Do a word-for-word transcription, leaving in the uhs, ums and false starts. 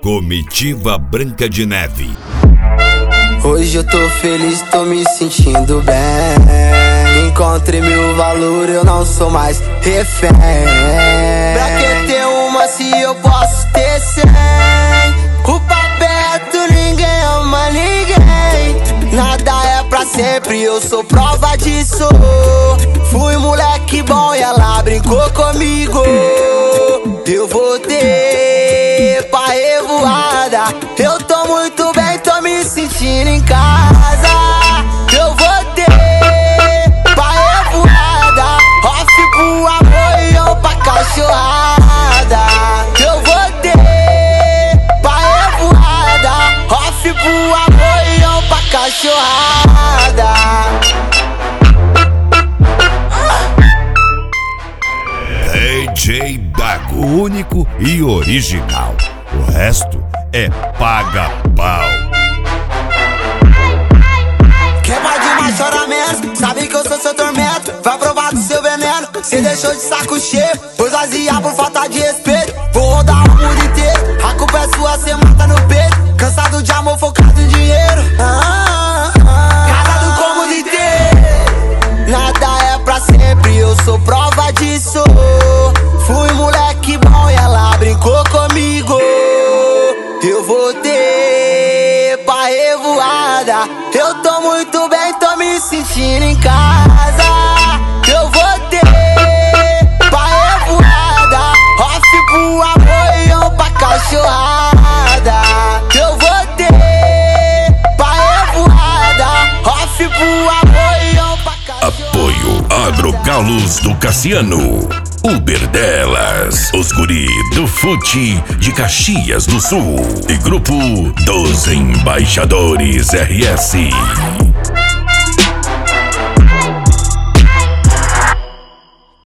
Comitiva Branca de Neve. Hoje eu tô feliz, tô me sentindo bem. Encontrei meu valor, eu não sou mais refém. Pra que ter uma se eu posso ter cem? O papeto, ninguém ama ninguém. Nada é pra sempre, eu sou prova disso. Fui moleque bom e ela brincou comigo. Eu vou ter pra revoada. Eu tô muito bem, tô me sentindo em casa. Eu vou ter pra revoada. Off pro amor e eu pra cachorrada. Eu vou ter pra revoada. Off pro amor e eu pra cachorrada. D J Dago, único e original. O resto é paga-pau. Quem pode mais chora menos, sabe que eu sou seu tormento. Vai provar do seu veneno, cê deixou de saco cheio. Pois vaziar por falta de respeito. Vou rodar o mundo inteiro, a culpa é sua, cê mata no peito. Cansado de amor, focado em dinheiro. ah, ah, Casado com o mundo inteiro. Nada é pra sempre, eu sou prova disso. Fui moleque bom e ela brincou comigo. Eu vou ter pra revoada. Eu tô muito bem, tô me sentindo em casa. Eu vou ter pra revoada. Off pro amor e eu pra cachorrada. Eu vou ter pra revoada. Off pro amor e eu pra cachorrada. Apoio Agrogalos do Cassiano, Uber delas, os guri do Fute de Caxias do Sul e Grupo dos Embaixadores R S.